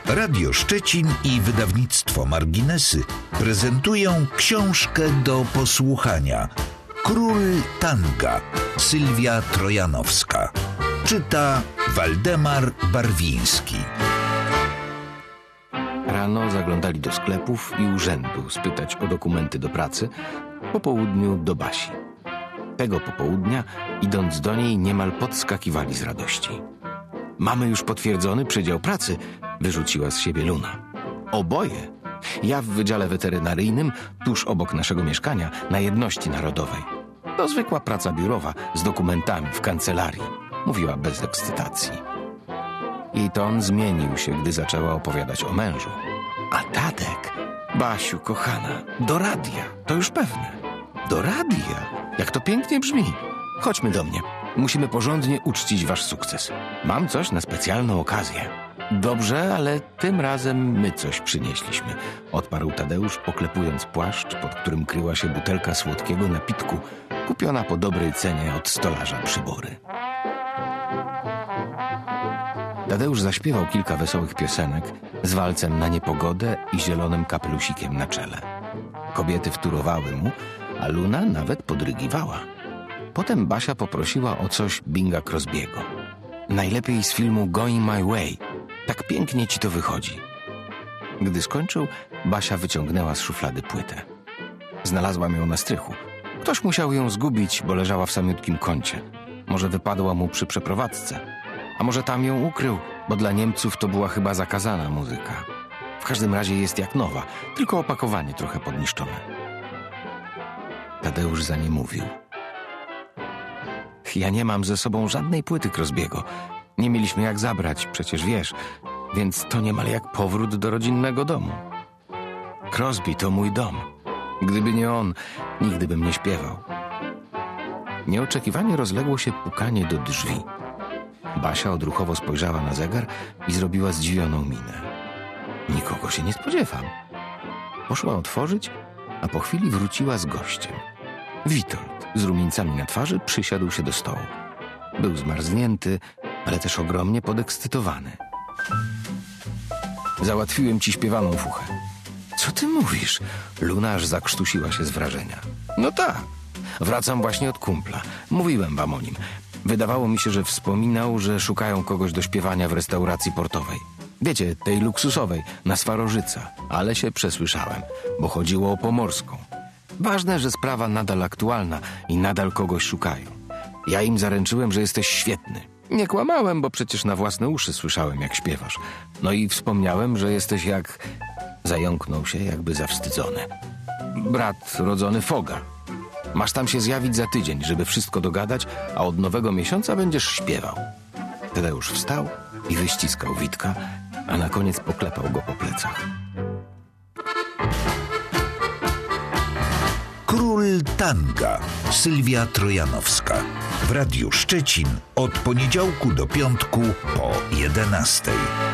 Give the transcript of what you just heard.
Radio Szczecin i wydawnictwo Marginesy prezentują książkę do posłuchania. Król tanga, Sylwia Trojanowska. Czyta Waldemar Barwiński. Rano zaglądali do sklepów i urzędu spytać o dokumenty do pracy, po południu do Basi. Tego popołudnia, idąc do niej, niemal podskakiwali z radości. Mamy już potwierdzony przydział pracy, wyrzuciła z siebie Luna. Oboje. Ja w Wydziale Weterynaryjnym, tuż obok naszego mieszkania, na Jedności Narodowej. To zwykła praca biurowa z dokumentami w kancelarii, mówiła bez ekscytacji. Jej ton zmienił się, gdy zaczęła opowiadać o mężu. A Tadek, Basiu kochana, do radia, to już pewne. Do radia? Jak to pięknie brzmi. Chodźmy do mnie. Musimy porządnie uczcić wasz sukces. Mam coś na specjalną okazję. Dobrze, ale tym razem my coś przynieśliśmy, odparł Tadeusz, poklepując płaszcz, pod którym kryła się butelka słodkiego napitku, kupiona po dobrej cenie od stolarza Przybory. Tadeusz zaśpiewał kilka wesołych piosenek z walcem na niepogodę i zielonym kapelusikiem na czele. Kobiety wtórowały mu, a Luna nawet podrygiwała. Potem Basia poprosiła o coś Binga Crosby'ego. Najlepiej z filmu Going My Way. Tak pięknie ci to wychodzi. Gdy skończył, Basia wyciągnęła z szuflady płytę. Znalazłam ją na strychu. Ktoś musiał ją zgubić, bo leżała w samiutkim kącie. Może wypadła mu przy przeprowadzce. A może tam ją ukrył, bo dla Niemców to była chyba zakazana muzyka. W każdym razie jest jak nowa, tylko opakowanie trochę podniszczone. Tadeusz za nie mówił. Ja nie mam ze sobą żadnej płyty Crosby'ego. Nie mieliśmy jak zabrać, przecież wiesz, więc to niemal jak powrót do rodzinnego domu. Crosby to mój dom. Gdyby nie on, nigdy bym nie śpiewał. Nieoczekiwanie rozległo się pukanie do drzwi. Basia odruchowo spojrzała na zegar i zrobiła zdziwioną minę. Nikogo się nie spodziewam. Poszła otworzyć, a po chwili wróciła z gościem. Witold z rumieńcami na twarzy przysiadł się do stołu. Był zmarznięty, ale też ogromnie podekscytowany. Załatwiłem ci śpiewaną fuchę. Co ty mówisz? Luna aż zakrztusiła się z wrażenia. No tak, wracam właśnie od kumpla. Mówiłem wam o nim. Wydawało mi się, że wspominał, że szukają kogoś do śpiewania w restauracji portowej. Wiecie, tej luksusowej, na Swarożyca. Ale się przesłyszałem, bo chodziło o pomorską. Ważne, że sprawa nadal aktualna i nadal kogoś szukają. Ja im zaręczyłem, że jesteś świetny. Nie kłamałem, bo przecież na własne uszy słyszałem, jak śpiewasz. No i wspomniałem, że jesteś jak... Zająknął się, jakby zawstydzony. Brat rodzony Foga. Masz tam się zjawić za tydzień, żeby wszystko dogadać, a od nowego miesiąca będziesz śpiewał. Tadeusz wstał i wyściskał Witka, a na koniec poklepał go po plecach. Król tanga, Sylwia Trojanowska. W Radiu Szczecin od poniedziałku do piątku po 11:00.